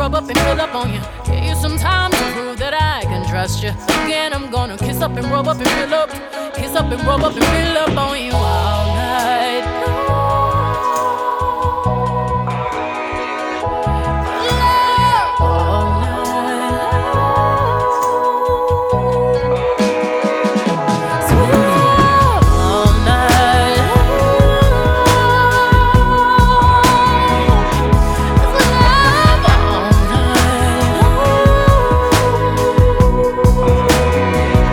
rub up and fill up on you. Give you some time to prove that I can trust you. Again, I'm gonna kiss up and rub up and fill up. Kiss up and rub up and fill up on you.